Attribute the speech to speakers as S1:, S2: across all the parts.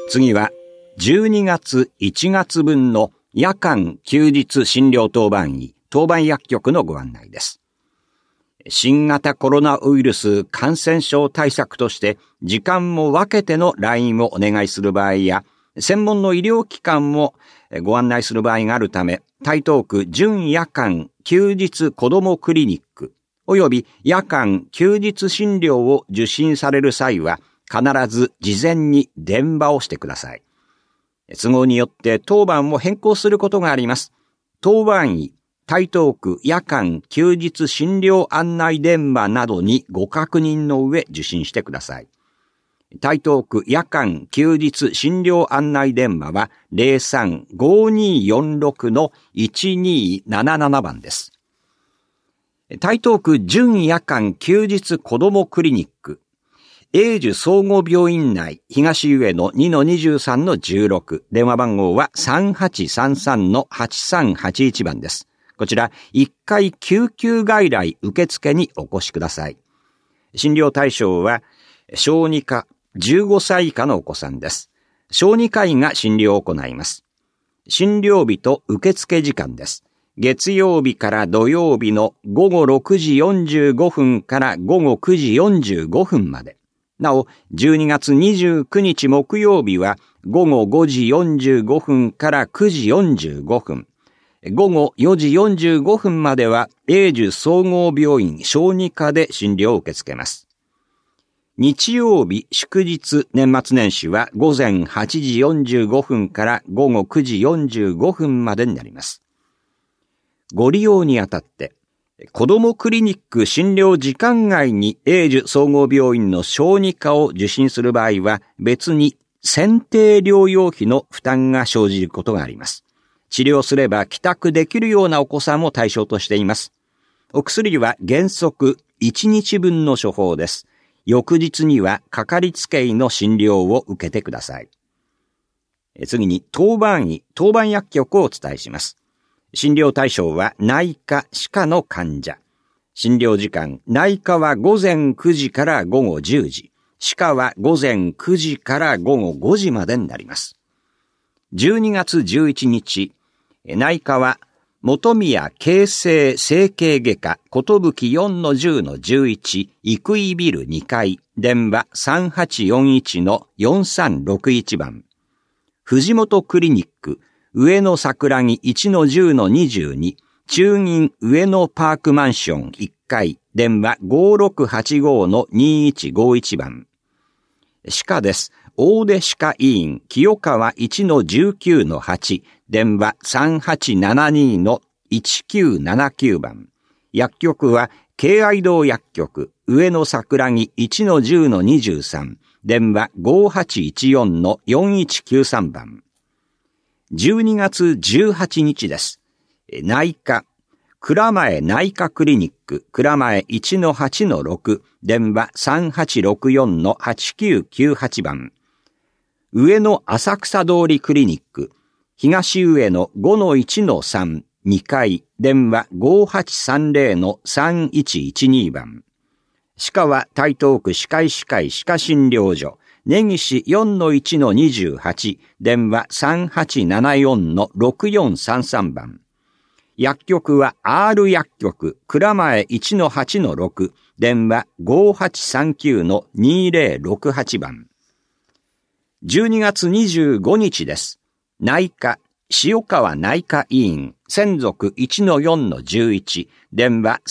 S1: 次は12月1月分の夜間休日診療当番医当番薬局のご案内です。新型コロナウイルス感染症対策として時間も分けての来院をお願いする場合や、専門の医療機関もご案内する場合があるため、台東区準夜間休日子どもクリニックおよび夜間休日診療を受診される際は、必ず事前に電話をしてください。都合によって当番を変更することがあります。当番医台東区夜間休日診療案内電話などにご確認の上受診してください。台東区夜間休日診療案内電話は 03-5246-1277 番です。台東区準夜間休日子どもクリニック永寿総合病院内東上野 2-23-16 電話番号は 3833-8381 番です。こちら1階救急外来受付にお越しください。診療対象は小児科15歳以下のお子さんです。小児科医が診療を行います。診療日と受付時間です。月曜日から土曜日の午後6時45分から午後9時45分まで。なお、12月29日木曜日は午後5時45分から9時45分。午後4時45分までは永寿総合病院小児科で診療を受け付けます。日曜日、祝日、年末年始は午前8時45分から午後9時45分までになります。ご利用にあたって、子どもクリニック診療時間外に永寿総合病院の小児科を受診する場合は別に選定療養費の負担が生じることがあります。治療すれば帰宅できるようなお子さんも対象としています。お薬は原則1日分の処方です。翌日にはかかりつけ医の診療を受けてください。次に当番医、当番薬局をお伝えします。診療対象は内科・歯科の患者。診療時間、内科は午前9時から午後10時。歯科は午前9時から午後5時までになります。12月11日、内科は本宮形成整形外科寿 4-10-11 生井ビル2階電話 3841-4361 番。藤本クリニック上野桜木 1-10-22 中銀上野パークマンション1階電話 5685-2151 番。歯科です。大出歯科医院清川 1-19-8 電話 3872-1979 番。薬局は敬愛堂薬局上野桜木 1-10-23 電話 5814-4193 番。12月18日です。内科蔵前内科クリニック蔵前 1-8-6 電話 3864-8998 番。上野浅草通りクリニック東上野 5-1-3 2階電話 5830-3112 番。歯科は台東区歯科医師会歯科診療所根岸 4-1-28 電話 3874-6433 番。薬局は R 薬局蔵前 1-8-6 電話 5839-2068 番。12月25日です。内科塩川内科医院専属 1-4-11 電話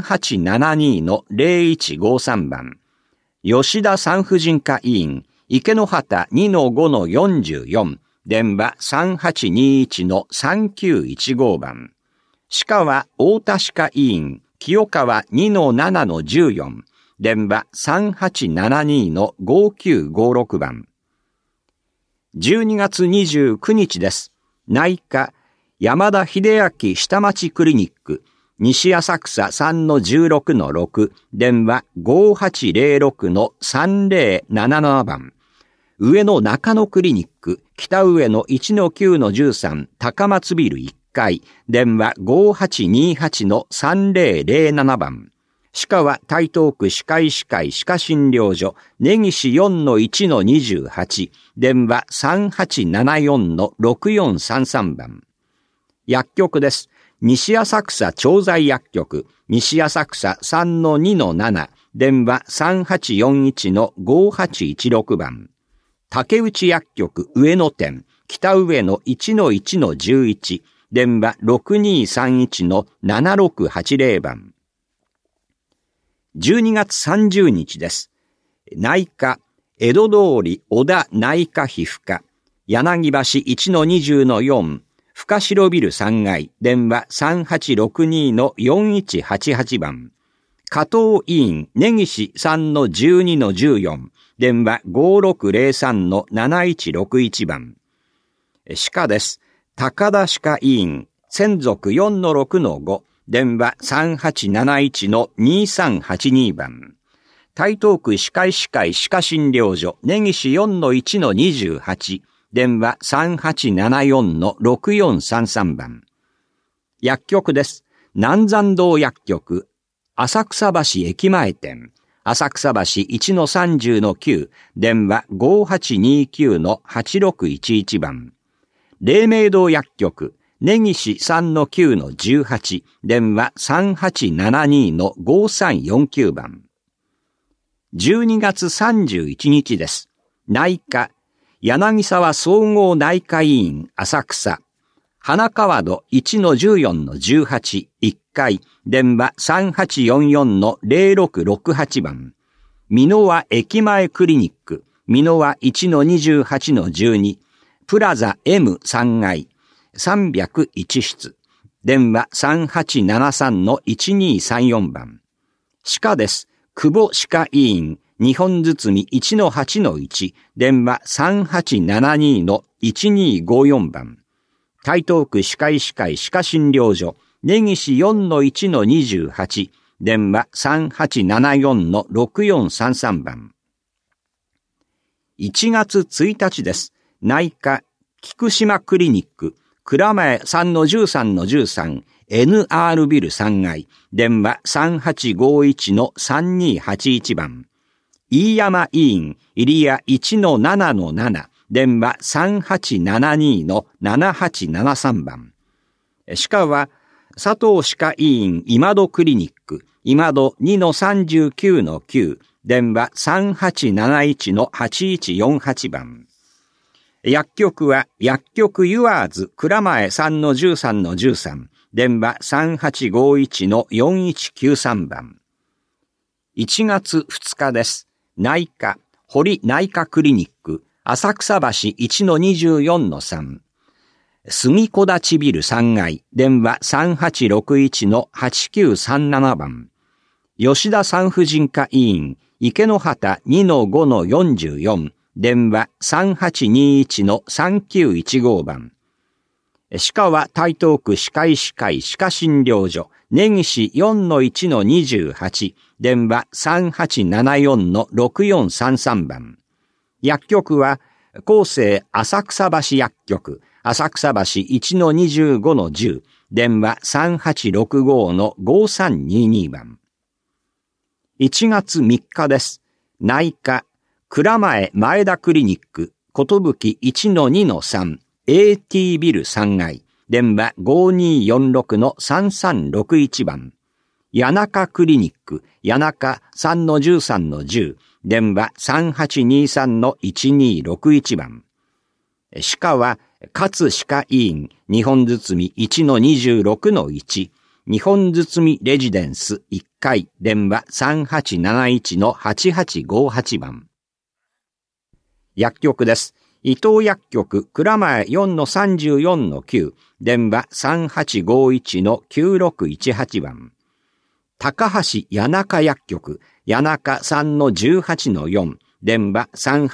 S1: 3872-0153 番。吉田産婦人科医院池之端 2-5-44 電話 3821-3915 番。歯科は太田歯科医院清川 2-7-14 電話 3872-5956 番。12月29日です。内科山田秀明下町クリニック西浅草 3-16-6 電話 5806-3077 番。上野中野クリニック北上野 1-9-13 高松ビル1階電話 5828-3007 番。 歯科は台東区歯科医師会歯科診療所、根岸 4-1-28、電話 3874-6433 番。薬局です。西浅草調剤薬局、西浅草 3-2-7、電話 3841-5816 番。竹内薬局上野店、北上野 1-1-11、電話 6231-7680 番。12月30日です。内科、江戸通り小田内科皮膚科、柳橋 1-20-4、深城ビル3階、電話 3862-4188 番。加藤医院、根岸 3-12-14、電話 5603-7161 番。歯科です。高田歯科医院、専属 4-6-5、電話 3871-2382 番。台東区歯科医師会歯科診療所、根岸 4-1-28、電話 3874-6433 番。薬局です。南山道薬局、浅草橋駅前店、浅草橋 1-30-9、電話 5829-8611 番。黎明堂薬局、根岸 3-9-18、電話 3872-5349 番。12月31日です。内科、柳沢総合内科医院浅草、花川戸 1-14-18、1階、電話 3844-0668 番。箕輪駅前クリニック、箕輪 1-28-12、プラザ M3 階、301室、電話 3873-1234 番。歯科です。久保歯科医院、日本包 1-8-1、電話 3872-1254 番。台東区歯科医師会歯科診療所、根岸 4-1-28、電話 3874-6433 番。1月1日です。内科、菊島クリニック、蔵前 3-13-13、NR ビル3階、電話 3851-3281 番。飯山医院、入谷 1-7-7、電話 3872-7873 番。歯科は、佐藤歯科医院今戸クリニック、今戸 2-39-9、電話 3871-8148 番。薬局は、薬局ユアーズ蔵前 3-13-13、電話 3851-4193 番。1月2日です。内科、堀内科クリニック、浅草橋 1-24-3、杉小立ビル3階、電話 3861-8937 番。吉田産婦人科医院、池の端 2-5-44、電話 3821-3915 番。歯科は台東区歯科医師会歯科診療所、根岸 4-1-28、電話 3874-6433 番。薬局は、厚生浅草橋薬局、浅草橋 1-25-10、電話 3865-5322 番。1月3日です。内科、蔵前前田クリニック、ことぶき 1-2-3、AT ビル3階、電話 5246-3361 番。谷中クリニック、谷中 3-13-10、電話 3823-1261 番。歯科は、勝歯科医院、日本包 1-26-1、日本包レジデンス1階、電話 3871-8858 番。薬局です。伊東薬局、蔵前 4-34-9、電話 3851-9618 番。高橋谷中薬局、谷中 3-18-4、電話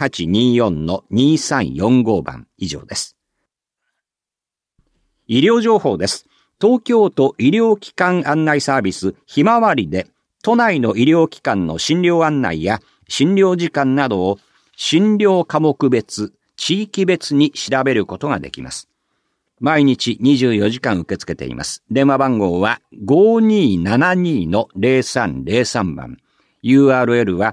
S1: 3824-2345 番。以上です。医療情報です。東京都医療機関案内サービスひまわりで、都内の医療機関の診療案内や診療時間などを診療科目別、地域別に調べることができます。 毎日24時間受け付けています。電話番号は 5272-0303 番。URL は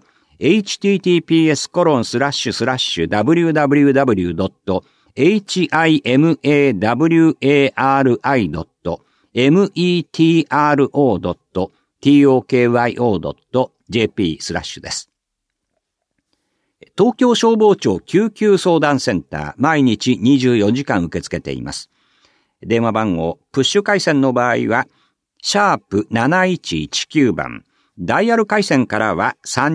S1: https://www.himawari.metro.tokyo.jp/ です。東京消防庁救急相談センター、毎日24時間受け付けています。電話番号、プッシュ回線の場合は、#7119 番。ダイヤル回線からは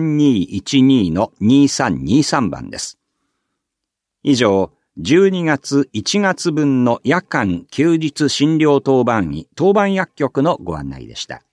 S1: 3212-2323 番です。以上、12月1月分の夜間休日診療当番医、当番薬局のご案内でした。